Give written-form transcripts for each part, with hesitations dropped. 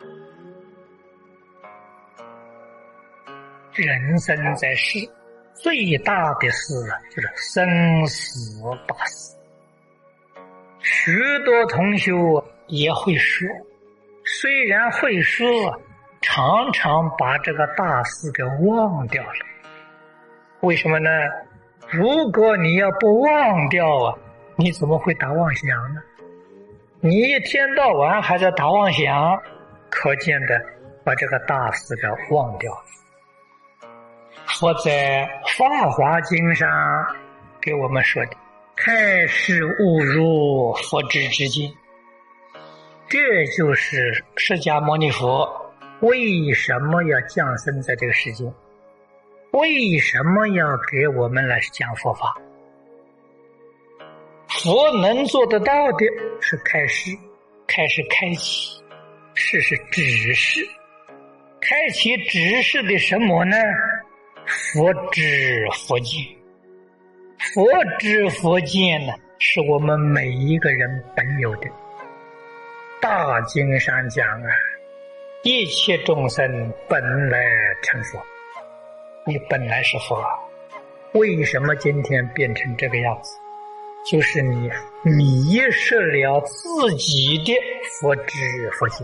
人生在世，最大的事就是生死大事。许多同学也会说，虽然会说，常常把这个大事给忘掉了。为什么呢？如果你要不忘掉你怎么会打妄想呢？你一天到晚还在打妄想，可见的把这个大事给忘掉了。佛在《法华经》上给我们说的，开示悟入佛智之见，这就是释迦牟尼佛为什么要降生在这个世间，为什么要给我们来讲佛法。佛能做得到的是开示，开始开启，示是指示，开启指示的什么呢？佛知佛见。佛知佛见呢，是我们每一个人本有的。大经上讲一切众生本来成佛，你本来是佛，为什么今天变成这个样子？就是你迷失了自己的佛知佛见。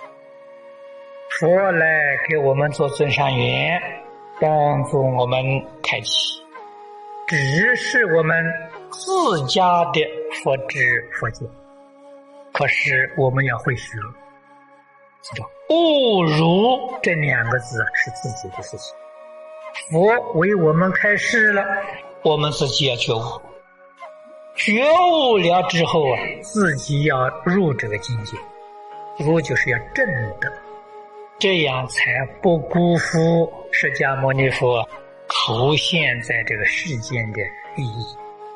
佛来给我们做增上缘，帮助我们开启，只是我们自家的佛知佛见。可是我们要会学，知道悟入这两个字是自己的事情。佛为我们开示了，我们自己要觉悟，觉悟了之后自己要入这个境界，入就是要证得，这样才不辜负释迦牟尼佛出现在这个世间的意义。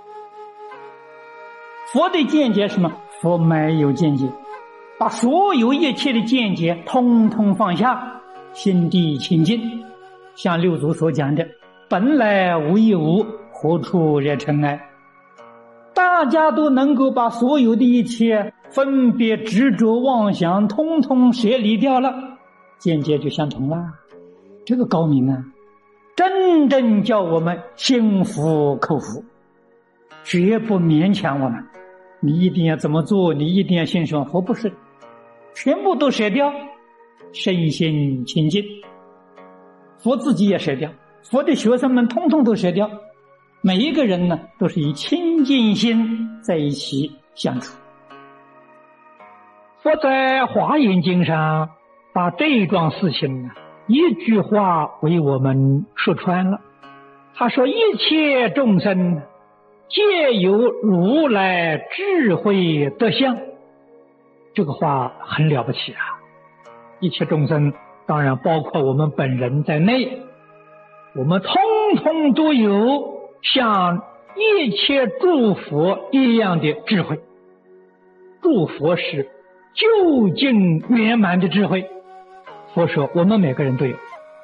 佛的见解是什么？佛没有见解，把所有一切的见解通通放下，心地清净，像六祖所讲的，本来无一物，何处惹尘埃。大家都能够把所有的一切分别执着妄想通通舍离掉了，见解就相同了。这个高明啊，真正叫我们心服口服，绝不勉强我们。你一定要怎么做，你一定要信什么，佛不是，全部都舍掉，身心清净。佛自己也舍掉，佛的学生们通通都舍掉，每一个人呢都是以清净心在一起相处。佛在华严经上把这一桩事情一句话为我们说穿了。他说一切众生皆由如来智慧德相，这个话很了不起啊！一切众生当然包括我们本人在内，我们通通都有像一切诸佛一样的智慧。诸佛是究竟圆满的智慧，佛说我们每个人都有。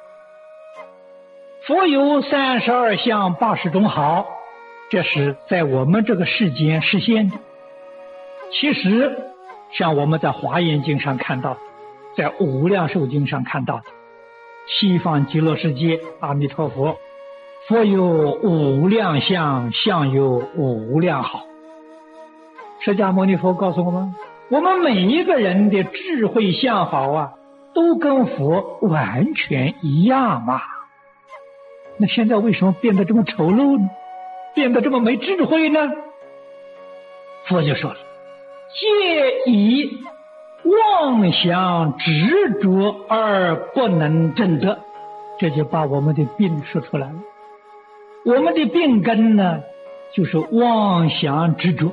佛有32相80种好，这是在我们这个世间实现的。其实像我们在华严经上看到，在无量寿经上看到的，西方极乐世界阿弥陀佛，佛有无量相，相有无量好。释迦牟尼佛告诉我们，我们每一个人的智慧相好都跟佛完全一样嘛。那现在为什么变得这么丑陋呢？变得这么没智慧呢？佛就说了，皆以妄想执着而不能证得，这就把我们的病说出来了。我们的病根呢，就是妄想执着。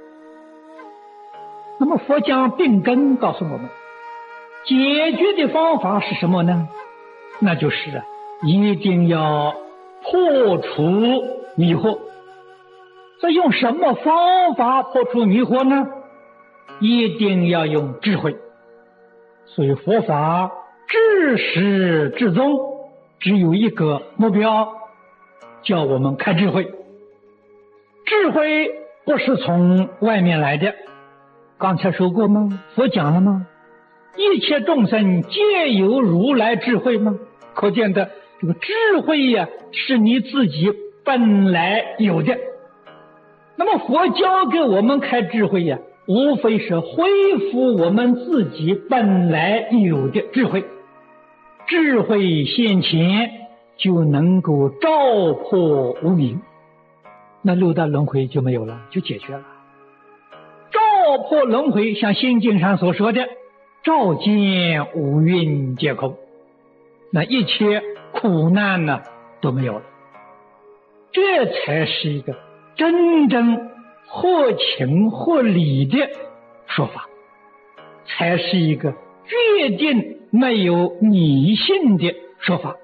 那么佛将病根告诉我们，解决的方法是什么呢？那就是一定要破除迷惑。这用什么方法破除迷惑呢？一定要用智慧。所以佛法至始至终只有一个目标，叫我们开智慧。智慧不是从外面来的，刚才说过吗？佛讲了吗？一一切众生皆有如来智慧吗？可见的这个智慧呀，是你自己本来有的。那么佛教给我们开智慧呀，无非是恢复我们自己本来有的智慧。智慧现前，就能够照破无明，那六道轮回就没有了，就解决了。照破轮回，像心经上所说的，照见五蕴皆空，那一切苦难呢都没有了。这才是一个真正或情或理的说法，才是一个决定没有迷信的说法。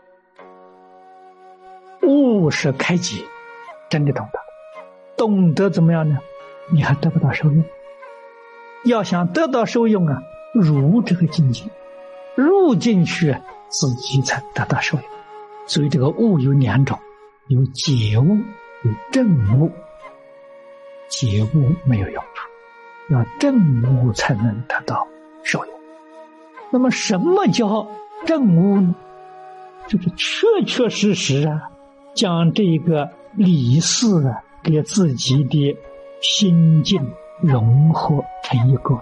悟是开解，真的懂得，懂得怎么样呢？你还得不到受用。要想得到受用啊，入这个境界，入进去自己才得到受用。所以这个悟有两种，有解悟，有证悟。解悟没有用处，要证悟才能得到受用。那么什么叫证悟呢？就是确确实实啊，将这个理事啊给自己的心境融合成一个。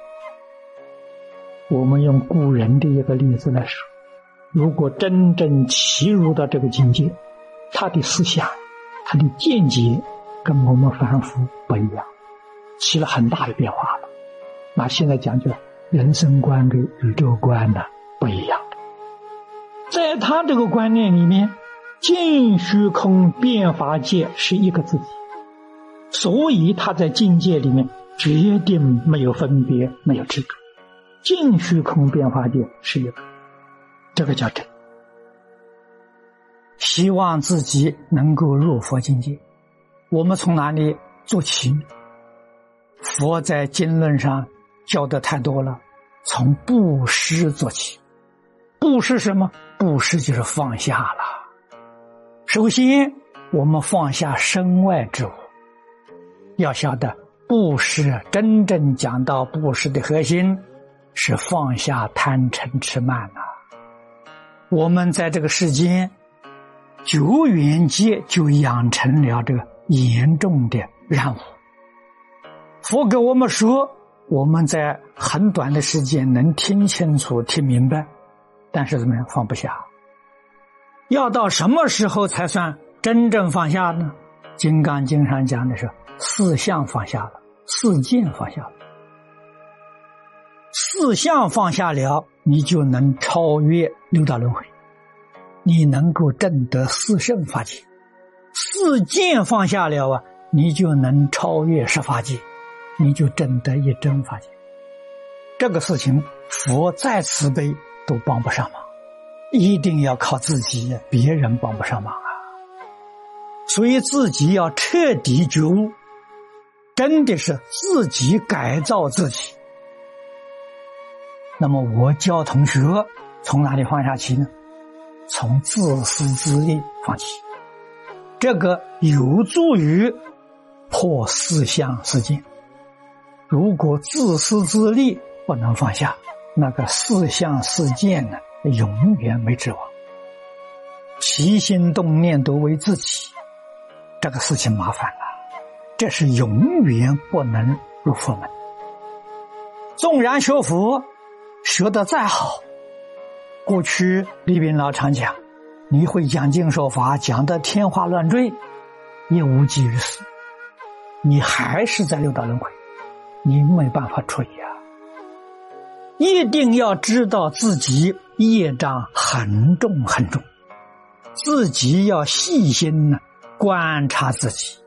我们用古人的一个例子来说，如果真正契入到这个境界，他的思想，他的见解跟我们凡夫不一样，起了很大的变化了。那现在讲究人生观跟宇宙观呢不一样的，在他这个观念里面，尽虚空变法界是一个自己，所以他在境界里面决定没有分别，没有执着。尽虚空变法界是一个，这个叫真。希望自己能够入佛境界，我们从哪里做起呢？佛在经论上教的太多了，从布施做起。布施什么？布施就是放下了。首先我们放下身外之物。要晓得布施真正讲到布施的核心是放下贪嗔痴慢啊。我们在这个世间久远界就养成了这个严重的染污。佛给我们说，我们在很短的时间能听清楚听明白，但是怎么样？放不下。要到什么时候才算真正放下呢？金刚经上讲的是四相放下了，四见放下了。四相放下了，你就能超越六道轮回，你能够证得四圣法界。四见放下了啊，你就能超越十法界，你就证得一真法界。这个事情佛再慈悲都帮不上忙，一定要靠自己，别人帮不上忙啊。所以自己要彻底觉悟，真的是自己改造自己。那么我教同学从哪里放下起呢？从自私自利放弃，这个有助于破四相四见。如果自私自利不能放下，那个四相四见呢，永远没指望。起心动念都为自己，这个事情麻烦了，这是永远不能入佛门。纵然学佛学得再好，过去李炳老常讲，你会讲经说法，讲得天花乱坠，也无济于事，你还是在六道轮回，你没办法出离啊。一定要知道自己业障很重很重，自己要细心观察自己，